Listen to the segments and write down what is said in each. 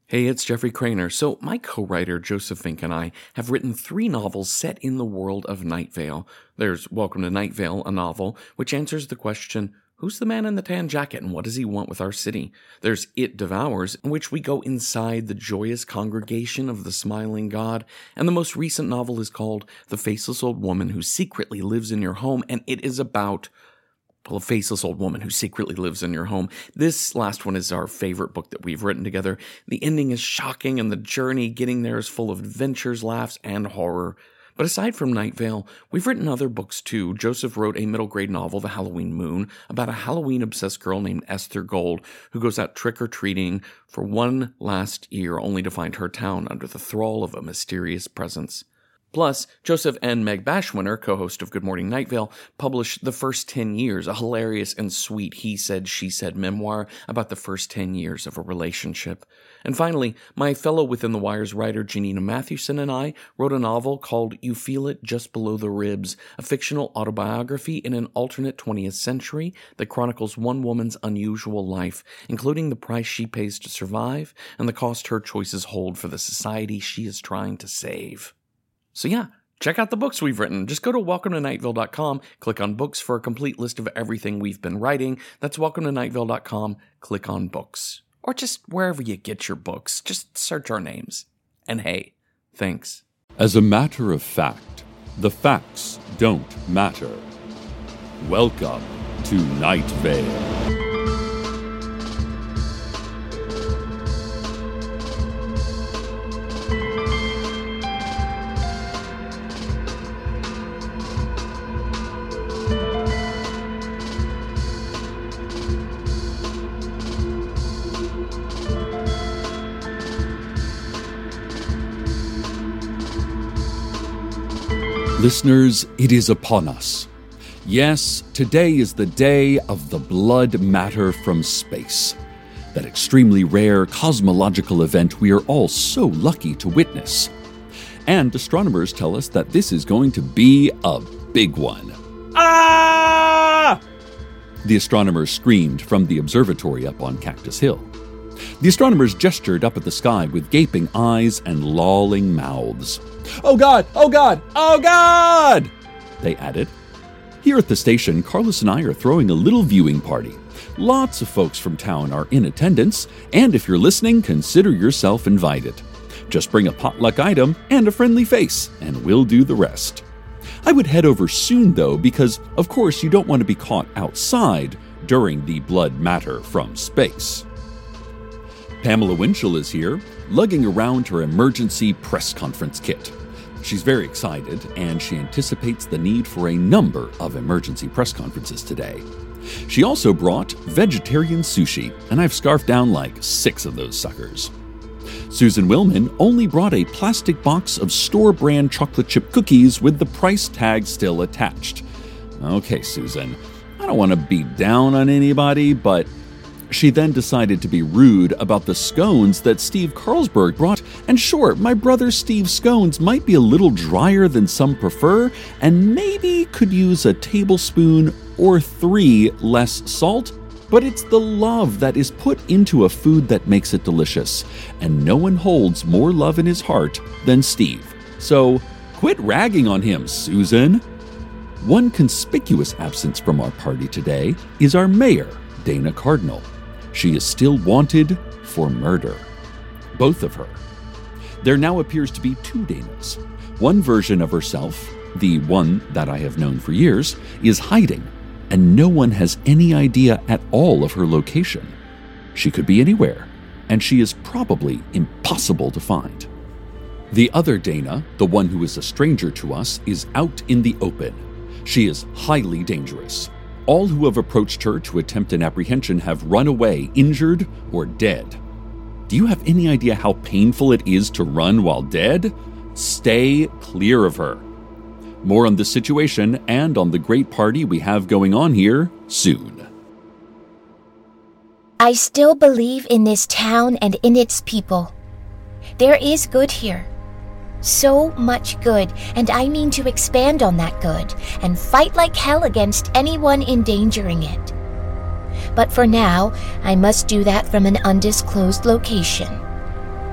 Hey, it's Jeffrey Craner. So, my co-writer Joseph Fink and I have written 3 novels set in the world of Night Vale. There's Welcome to Night Vale, a novel which answers the question, who's the man in the tan jacket and what does he want with our city? There's It Devours, in which we go inside the joyous congregation of the smiling god. And the most recent novel is called The Faceless Old Woman Who Secretly Lives in Your Home, and it is about a faceless old woman who secretly lives in your home. This last one is our favorite book that we've written together. The ending is shocking, and the journey getting there is full of adventures, laughs, and horror. But aside from Night Vale, we've written other books too. Joseph wrote a middle-grade novel, The Halloween Moon, about a Halloween-obsessed girl named Esther Gold who goes out trick-or-treating for one last year only to find her town under the thrall of a mysterious presence. Plus, Joseph and Meg Bashwinner, co-host of Good Morning Night Vale, published The First 10 Years, a hilarious and sweet he said, she said memoir about the first 10 years of a relationship. And finally, my fellow Within the Wires writer Janina Mathewson and I wrote a novel called You Feel It Just Below the Ribs, a fictional autobiography in an alternate 20th century that chronicles one woman's unusual life, including the price she pays to survive and the cost her choices hold for the society she is trying to save. So yeah, check out the books we've written. Just go to welcometonightvale.com, click on books for a complete list of everything we've been writing. That's welcometonightvale.com, click on books. Or just wherever you get your books. Just search our names. And hey, thanks. As a matter of fact, the facts don't matter. Welcome to Night Vale. Listeners, it is upon us. Yes, today is the day of the blood matter from space. That extremely rare cosmological event we are all so lucky to witness. And astronomers tell us that this is going to be a big one. Ah! The astronomers screamed from the observatory up on Cactus Hill. The astronomers gestured up at the sky with gaping eyes and lolling mouths. "Oh God! Oh God! Oh God!" they added. Here at the station, Carlos and I are throwing a little viewing party. Lots of folks from town are in attendance, and if you're listening, consider yourself invited. Just bring a potluck item and a friendly face, and we'll do the rest. I would head over soon, though, because, of course, you don't want to be caught outside during the blood matter from space. Pamela Winchell is here, lugging around her emergency press conference kit. She's very excited, and she anticipates the need for a number of emergency press conferences today. She also brought vegetarian sushi, and I've scarfed down like 6 of those suckers. Susan Willman only brought a plastic box of store-brand chocolate chip cookies with the price tag still attached. Okay, Susan, I don't want to beat down on anybody, but she then decided to be rude about the scones that Steve Carlsberg brought, and sure, my brother Steve's scones might be a little drier than some prefer, and maybe could use a tablespoon or 3 less salt, but it's the love that is put into a food that makes it delicious, and no one holds more love in his heart than Steve. So, quit ragging on him, Susan. One conspicuous absence from our party today is our mayor, Dana Cardinal. She is still wanted for murder. Both of her. There now appears to be 2 Danas. One version of herself, the one that I have known for years, is hiding, and no one has any idea at all of her location. She could be anywhere, and she is probably impossible to find. The other Dana, the one who is a stranger to us, is out in the open. She is highly dangerous. All who have approached her to attempt an apprehension have run away, injured or dead. Do you have any idea how painful it is to run while dead? Stay clear of her. More on this situation and on the great party we have going on here soon. I still believe in this town and in its people. There is good here. So much good, and I mean to expand on that good and fight like hell against anyone endangering it. But for now, I must do that from an undisclosed location.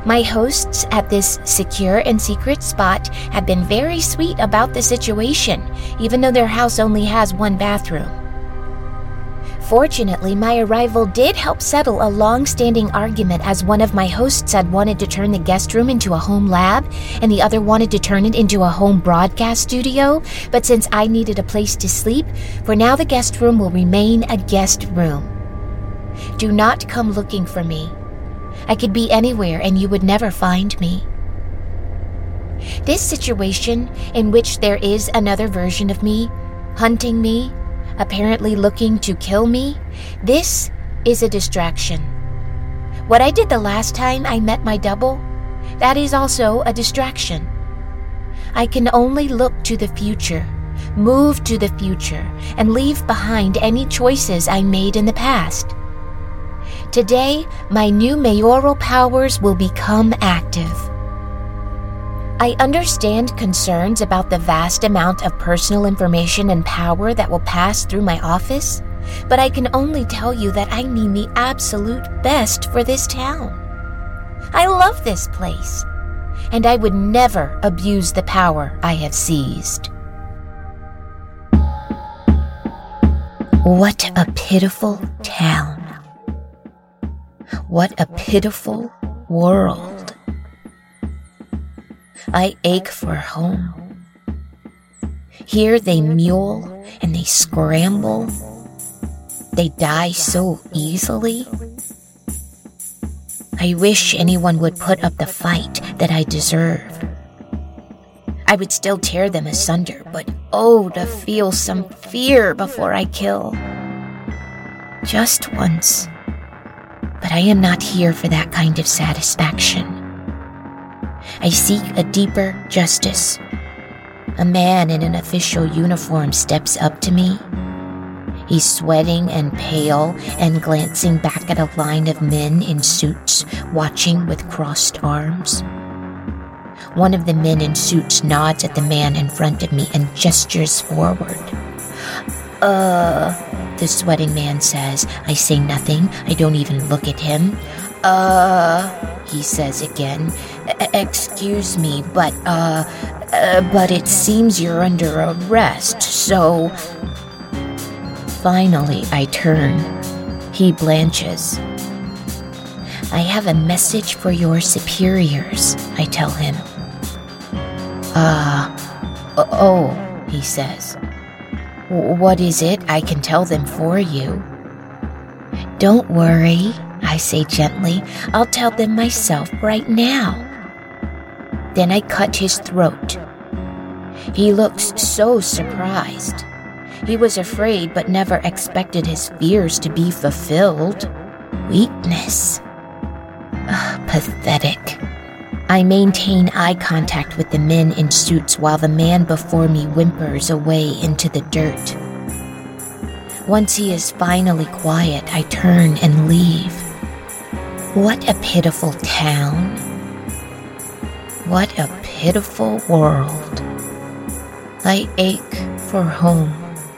My hosts at this secure and secret spot have been very sweet about the situation, even though their house only has one bathroom. Fortunately, my arrival did help settle a long-standing argument, as one of my hosts had wanted to turn the guest room into a home lab and the other wanted to turn it into a home broadcast studio. But since I needed a place to sleep, for now the guest room will remain a guest room. Do not come looking for me. I could be anywhere and you would never find me. This situation, in which there is another version of me, hunting me, apparently looking to kill me, this is a distraction. What I did the last time I met my double, that is also a distraction. I can only look to the future, move to the future, and leave behind any choices I made in the past. Today, my new mayoral powers will become active. I understand concerns about the vast amount of personal information and power that will pass through my office, but I can only tell you that I mean the absolute best for this town. I love this place, and I would never abuse the power I have seized. What a pitiful town. What a pitiful world. I ache for home. Here they mule and they scramble. They die so easily. I wish anyone would put up the fight that I deserved. I would still tear them asunder, but oh, to feel some fear before I kill. Just once. But I am not here for that kind of satisfaction. I seek a deeper justice. A man in an official uniform steps up to me. He's sweating and pale and glancing back at a line of men in suits, watching with crossed arms. One of the men in suits nods at the man in front of me and gestures forward. The sweating man says. I say nothing. I don't even look at him. He says again. Excuse me, but it seems you're under arrest, so... Finally, I turn. He blanches. I have a message for your superiors, I tell him. He says. What is it? I can tell them for you. Don't worry, I say gently. I'll tell them myself right now. Then I cut his throat. He looks so surprised. He was afraid but never expected his fears to be fulfilled. Weakness. Pathetic. I maintain eye contact with the men in suits while the man before me whimpers away into the dirt. Once he is finally quiet, I turn and leave. What a pitiful town. What a pitiful world. I ache for home.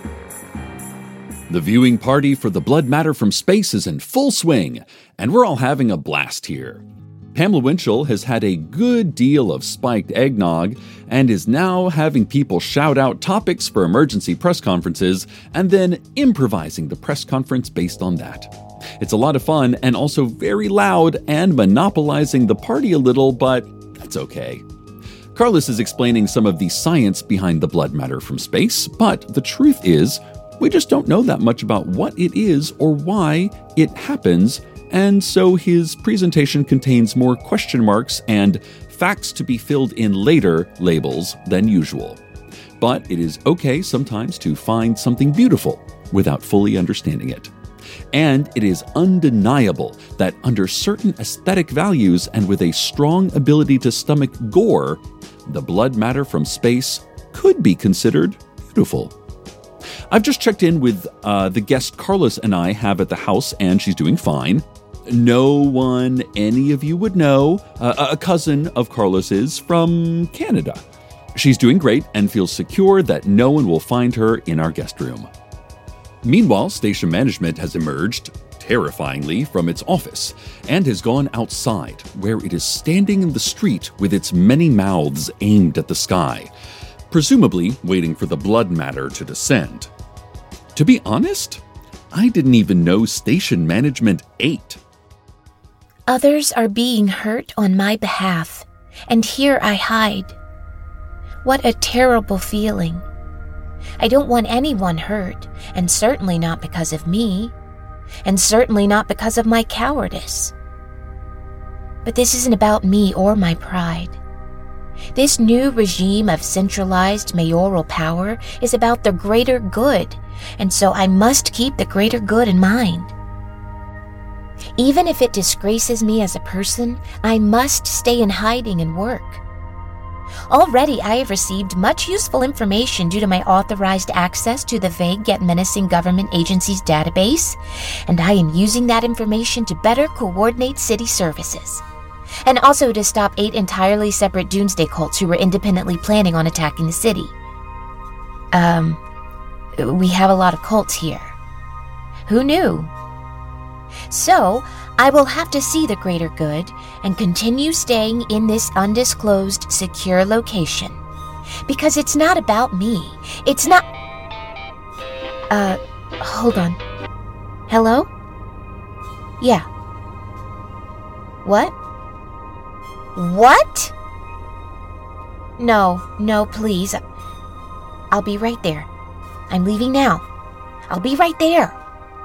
The viewing party for The Blood Matter from Space is in full swing, and we're all having a blast here. Pamela Winchell has had a good deal of spiked eggnog and is now having people shout out topics for emergency press conferences and then improvising the press conference based on that. It's a lot of fun and also very loud and monopolizing the party a little, but that's okay. Carlos is explaining some of the science behind the blood matter from space, but the truth is, we just don't know that much about what it is or why it happens, and so his presentation contains more question marks and facts to be filled in later labels than usual. But it is okay sometimes to find something beautiful without fully understanding it. And it is undeniable that under certain aesthetic values and with a strong ability to stomach gore, the blood matter from space could be considered beautiful. I've just checked in with the guest Carlos and I have at the house, and she's doing fine. No one any of you would know, a cousin of Carlos's from Canada. She's doing great and feels secure that no one will find her in our guest room. Meanwhile, station management has emerged terrifyingly, from its office and has gone outside, where it is standing in the street with its many mouths aimed at the sky, presumably waiting for the blood matter to descend. To be honest, I didn't even know station management ate. Others are being hurt on my behalf, and here I hide. What a terrible feeling. I don't want anyone hurt, and certainly not because of me, and certainly not because of my cowardice. But this isn't about me or my pride. This new regime of centralized mayoral power is about the greater good, and so I must keep the greater good in mind. Even if it disgraces me as a person, I must stay in hiding and work. Already I have received much useful information due to my authorized access to the vague yet menacing government agency's database, and I am using that information to better coordinate city services, and also to stop 8 entirely separate doomsday cults who were independently planning on attacking the city. We have a lot of cults here. Who knew? So, I will have to see the greater good and continue staying in this undisclosed, secure location. Because it's not about me. It's not... hold on. Hello? Yeah. What? What? No, please. I'll be right there. I'm leaving now. I'll be right there.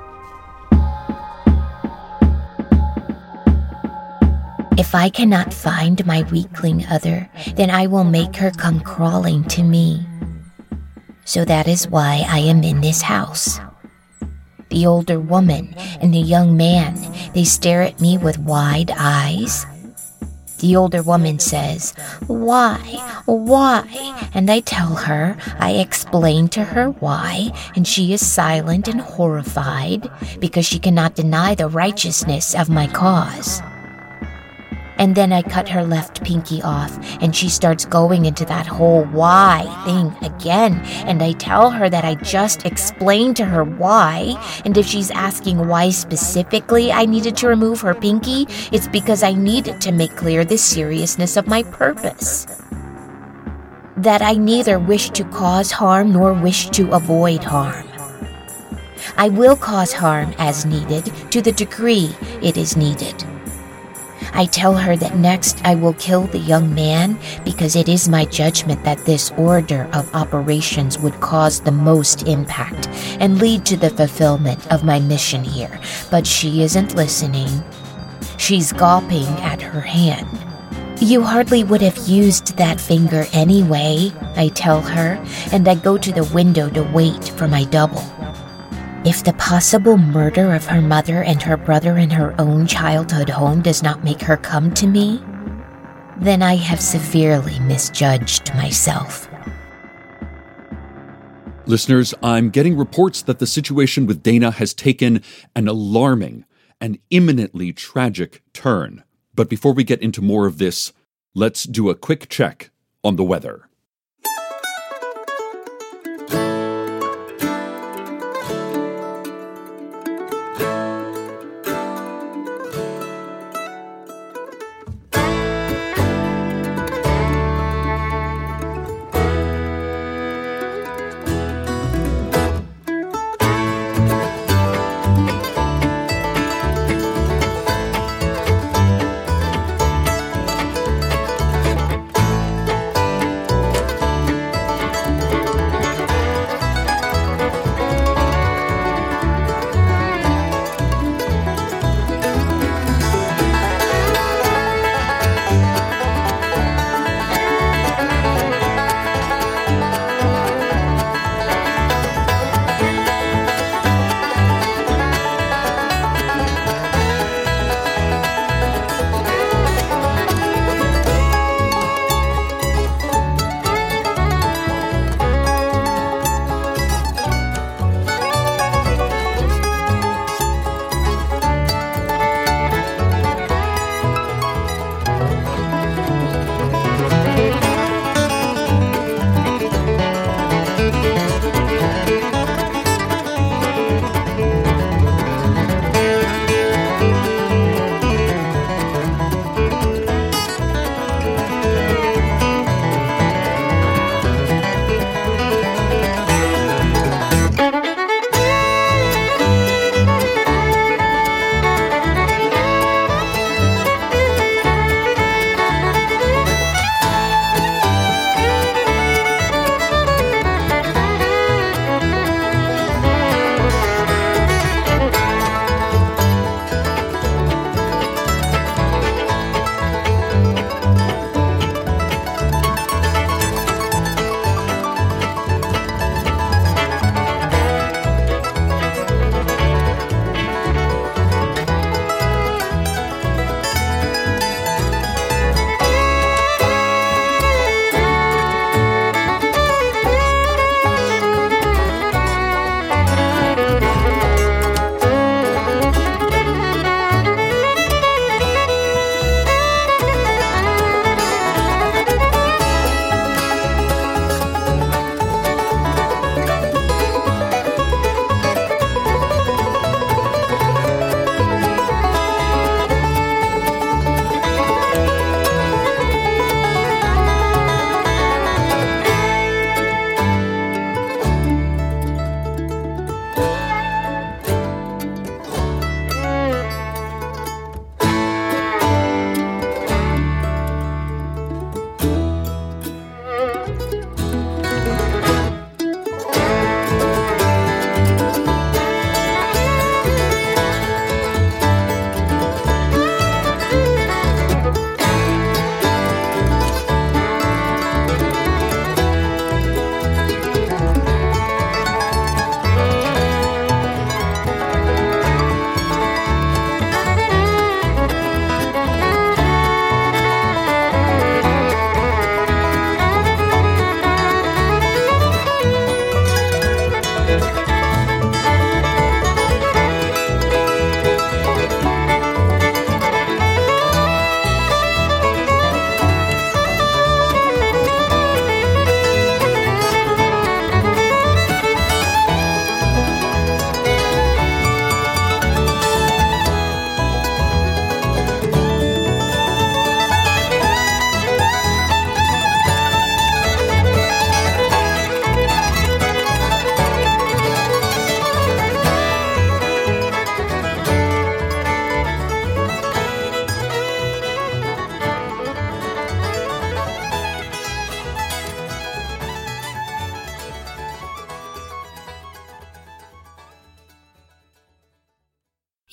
If I cannot find my weakling other, then I will make her come crawling to me. So that is why I am in this house. The older woman and the young man, they stare at me with wide eyes. The older woman says, "Why? And I tell her, I explain to her why, and she is silent and horrified because she cannot deny the righteousness of my cause. And then I cut her left pinky off, and she starts going into that whole why thing again, and I tell her that I just explained to her why, and if she's asking why specifically I needed to remove her pinky, it's because I needed to make clear the seriousness of my purpose. That I neither wish to cause harm nor wish to avoid harm. I will cause harm as needed, to the degree it is needed. I tell her that next I will kill the young man because it is my judgment that this order of operations would cause the most impact and lead to the fulfillment of my mission here. But she isn't listening. She's gulping at her hand. You hardly would have used that finger anyway, I tell her, and I go to the window to wait for my double. If the possible murder of her mother and her brother in her own childhood home does not make her come to me, then I have severely misjudged myself. Listeners, I'm getting reports that the situation with Dana has taken an alarming and imminently tragic turn. But before we get into more of this, let's do a quick check on the weather.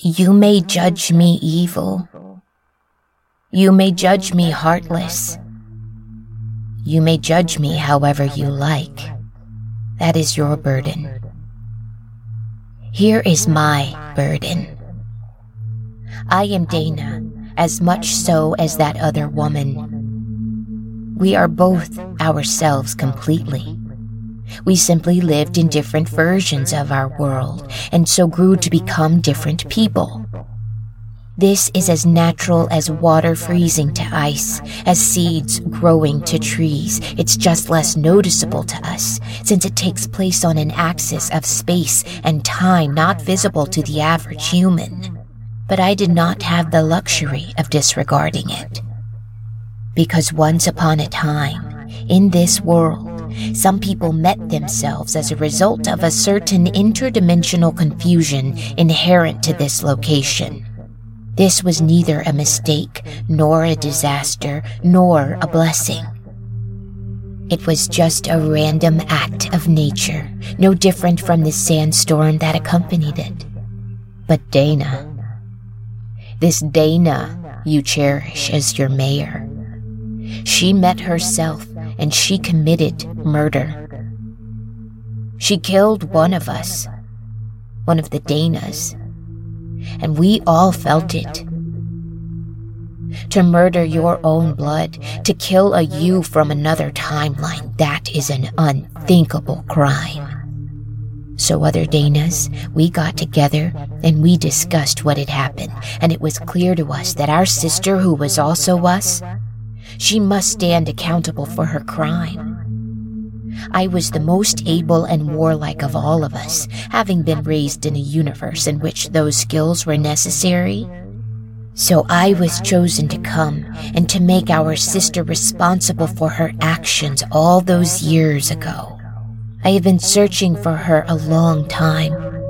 You may judge me evil. You may judge me heartless. You may judge me however you like. That is your burden. Here is my burden. I am Dana, as much so as that other woman. We are both ourselves completely. We simply lived in different versions of our world, and so grew to become different people. This is as natural as water freezing to ice, as seeds growing to trees. It's just less noticeable to us, since it takes place on an axis of space and time not visible to the average human. But I did not have the luxury of disregarding it. Because once upon a time, in this world, some people met themselves as a result of a certain interdimensional confusion inherent to this location. This was neither a mistake, nor a disaster, nor a blessing. It was just a random act of nature, no different from the sandstorm that accompanied it. But Dana, this Dana you cherish as your mayor, she met herself and she committed murder. She killed one of us, one of the Danas, and we all felt it. To murder your own blood, to kill a you from another timeline, that is an unthinkable crime. So other Danas, we got together and we discussed what had happened, and it was clear to us that our sister, who was also us, she must stand accountable for her crime. I was the most able and warlike of all of us, having been raised in a universe in which those skills were necessary. So I was chosen to come and to make our sister responsible for her actions all those years ago. I have been searching for her a long time.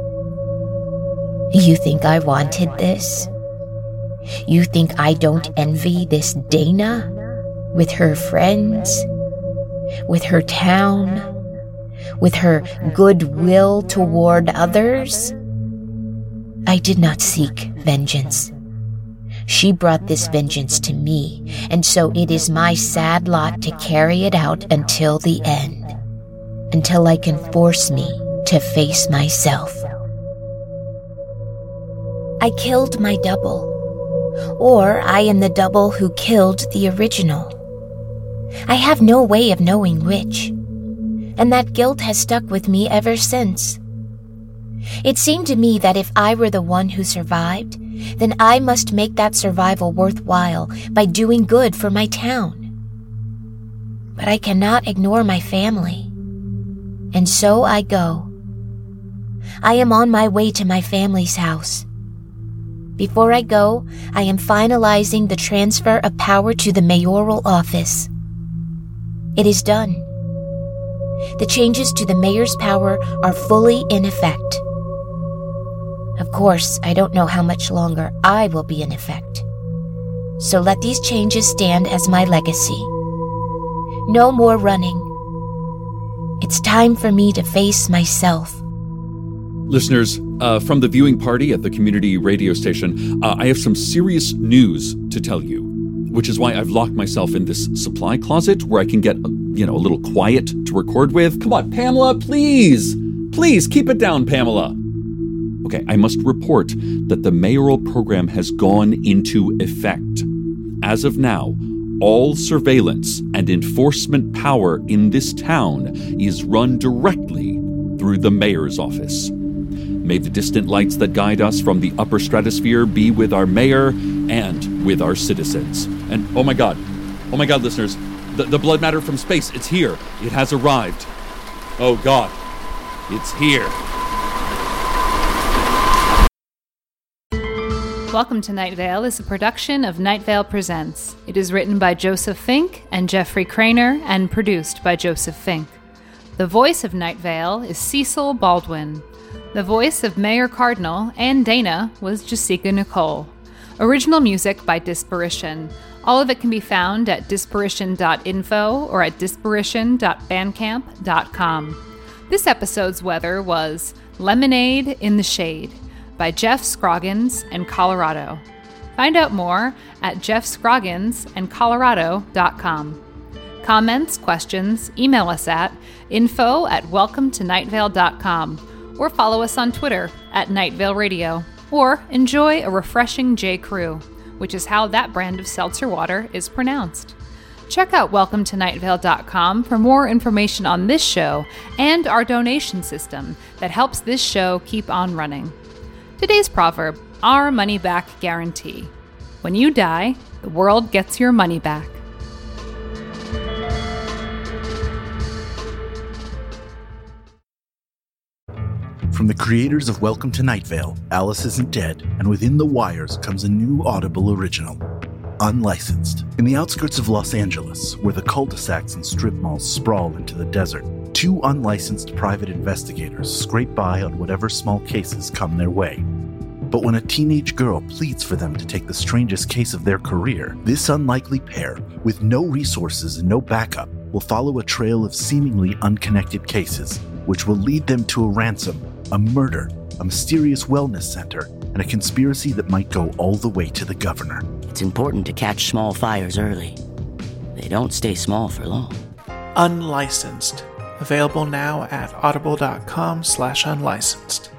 You think I wanted this? You think I don't envy this Dana? With her friends, with her town, with her goodwill toward others? I did not seek vengeance. She brought this vengeance to me, and so it is my sad lot to carry it out until the end, until I can force me to face myself. I killed my double, or I am the double who killed the original. I have no way of knowing which, and that guilt has stuck with me ever since. It seemed to me that if I were the one who survived, then I must make that survival worthwhile by doing good for my town. But I cannot ignore my family, and so I go. I am on my way to my family's house. Before I go, I am finalizing the transfer of power to the mayoral office. It is done. The changes to the mayor's power are fully in effect. Of course, I don't know how much longer I will be in effect. So let these changes stand as my legacy. No more running. It's time for me to face myself. Listeners, from the viewing party at the community radio station, I have some serious news to tell you, which is why I've locked myself in this supply closet where I can get, a little quiet to record with. Come on, Pamela, please! Please, keep it down, Pamela! Okay, I must report that the mayoral program has gone into effect. As of now, all surveillance and enforcement power in this town is run directly through the mayor's office. May the distant lights that guide us from the upper stratosphere be with our mayor and with our citizens. And oh my God, listeners, the blood matter from space, it's here. It has arrived. Oh God, it's here. Welcome to Night Vale is a production of Night Vale Presents. It is written by Joseph Fink and Jeffrey Craner and produced by Joseph Fink. The voice of Night Vale is Cecil Baldwin. The voice of Mayor Cardinal and Dana was Jessica Nicole. Original music by Disparition. All of it can be found at disparition.info or at disparition.bandcamp.com. This episode's weather was Lemonade in the Shade. by Jeff Scroggins and Colorado. Find out more at jeffscrogginsandcolorado.com. Comments, questions, email us at info@welcometonightvale.com or follow us on Twitter at Night Vale Radio, or enjoy a refreshing J. Crew, which is how that brand of seltzer water is pronounced. Check out welcometonightvale.com for more information on this show and our donation system that helps this show keep on running. Today's proverb, our money back guarantee. When you die, the world gets your money back. From the creators of Welcome to Night Vale, Alice Isn't Dead, and Within the Wires comes a new Audible original, Unlicensed. In the outskirts of Los Angeles, where the cul-de-sacs and strip malls sprawl into the desert, two unlicensed private investigators scrape by on whatever small cases come their way. But when a teenage girl pleads for them to take the strangest case of their career, this unlikely pair, with no resources and no backup, will follow a trail of seemingly unconnected cases, which will lead them to a ransom, a murder, a mysterious wellness center, and a conspiracy that might go all the way to the governor. It's important to catch small fires early. They don't stay small for long. Unlicensed. Available now at audible.com/unlicensed.